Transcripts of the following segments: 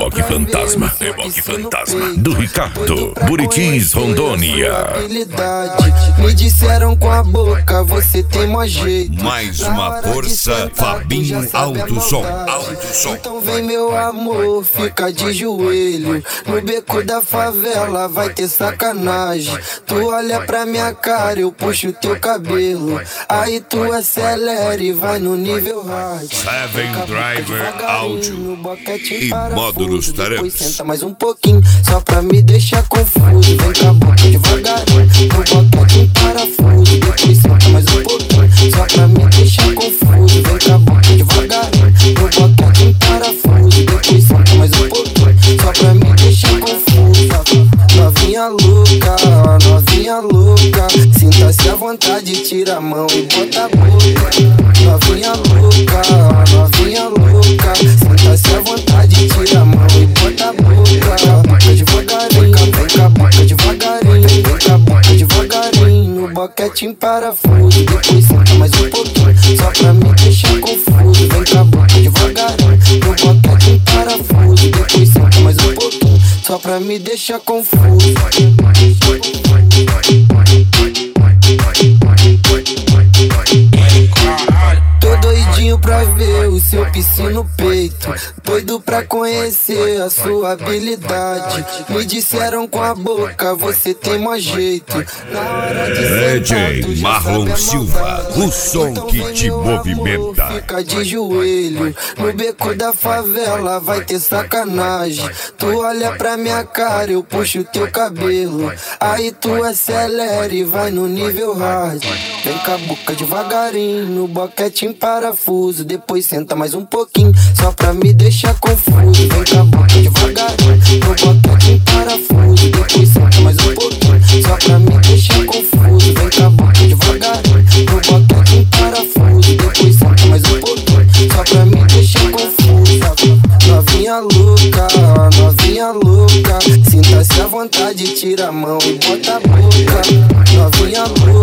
Reboque Fantasma, do Ricardo, Buritis, Rondônia. Me disseram com a boca, você tem mó jeito. Mais uma força, Fabinho Alto Som. Então vem meu amor, fica de joelho. No beco da favela vai ter sacanagem. Tu olha pra minha cara, eu puxo teu cabelo. Aí tu acelera e vai no nível hard. Seven Driver Áudio e módulos Depois tarantos. senta mais um pouquinho, só pra me deixar confuso. Vem com a boca devagarinho, no boquete em parafuso. Depois senta mais um pouquinho, só pra me deixar confuso. Vem com a boca devagarinho, no boquete em parafuso. Depois senta mais um pouquinho, só pra me deixar confuso. Novinha louca, sinta-se à vontade, tira a mão e bota a boca. Novinha louca, sinta-se à vontade, tira a mão e bota a boca. Boca devagarinho, vem com a boca devagarinho, vem com a boca devagarinho, no boquete em parafuso. Depois senta mais um pouquinho, só pra me deixar confuso. Vem com a boca devagarinho, no boquete em parafuso. Depois senta mais um pouquinho, só pra me deixar confuso. Tô doidinho pra ver o seu piscino no peito, doido pra conhecer a sua habilidade. Me disseram com a boca, você tem mó jeito. Na hora de sentar, tu já Marlon sabe a Silva, maldade. o som Então que vem, te meu movimenta. amor, fica de joelho, no beco da favela vai ter sacanagem. Tu olha pra minha cara, eu puxo teu cabelo. Aí tu acelera e vai no nível hard. Vem com a boca devagarinho, no boquete em parafuso. Depois senta mais um pouquinho, só pra me deixar confuso. Vem com a boca devagarinho, no boquete em parafuso. Depois senta mais um pouquinho, só pra me deixar confuso. Vem com a boca devagarinho, no boquete em parafuso. Depois senta mais um pouquinho, só pra me deixar confuso. Novinha louca, sinta-se à vontade, tira a mão e bota a boca. Novinha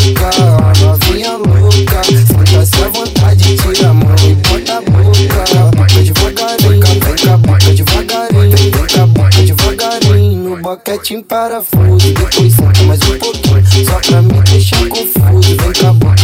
louca, sinta-se à vontade, tira a mão e bota a boca. Boca devagarinho, vem com a boca devagarinho, vem com a boca devagarinho, no boquete em parafuso. Depois senta mais um pouquinho, só pra me deixar confuso. Vem com a boca